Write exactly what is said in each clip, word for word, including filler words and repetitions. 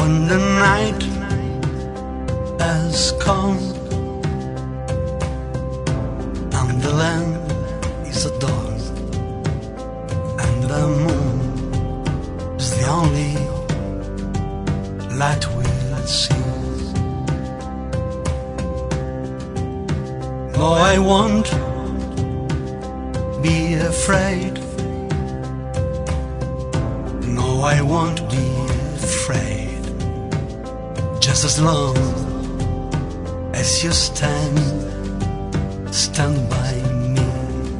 when the night has come and the land is adorned and the moon is the only light we'll see. No, I won't be afraid. No, I won't be afraid. Just as long as you stand, stand by me.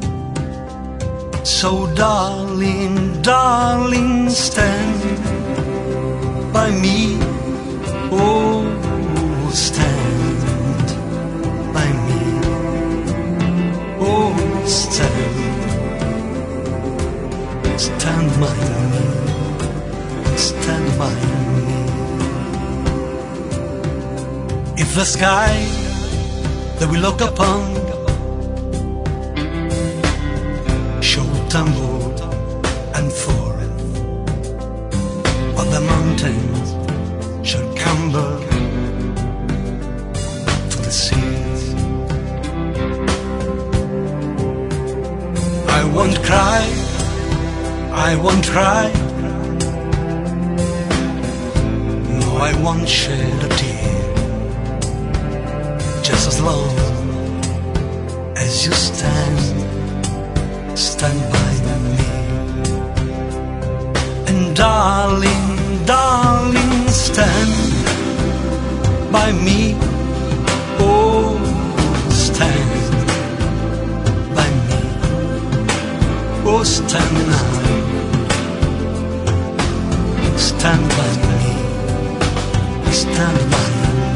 So darling, darling, stand by me. Oh, stand by me. Oh, stand, stand by me. Stand by me. If the sky that we look upon should tumble and fall, or the mountains should crumble to the seas, I won't cry, I won't cry. I won't shed a tear. Just as long as you stand, stand by me. And darling, darling, stand by me. Oh, stand by me. Oh, stand now. Stand by me. Stand by me.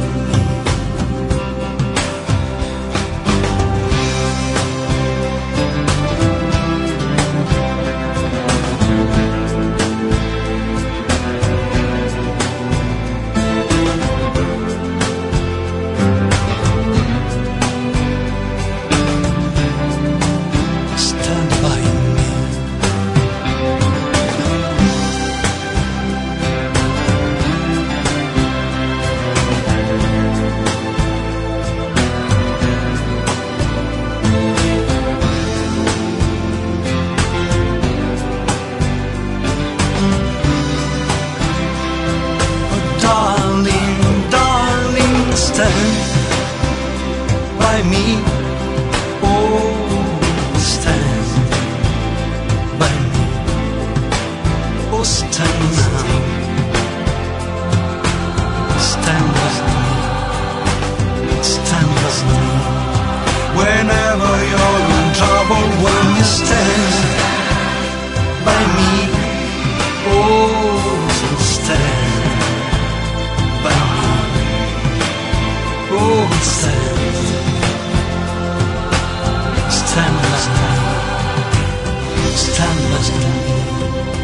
By me, oh, stand by me, oh, stand now, stand by me, stand by me. Whenever you're in trouble, when you stand by me, oh, stand by me, oh, stand. Stand by me, stand by me.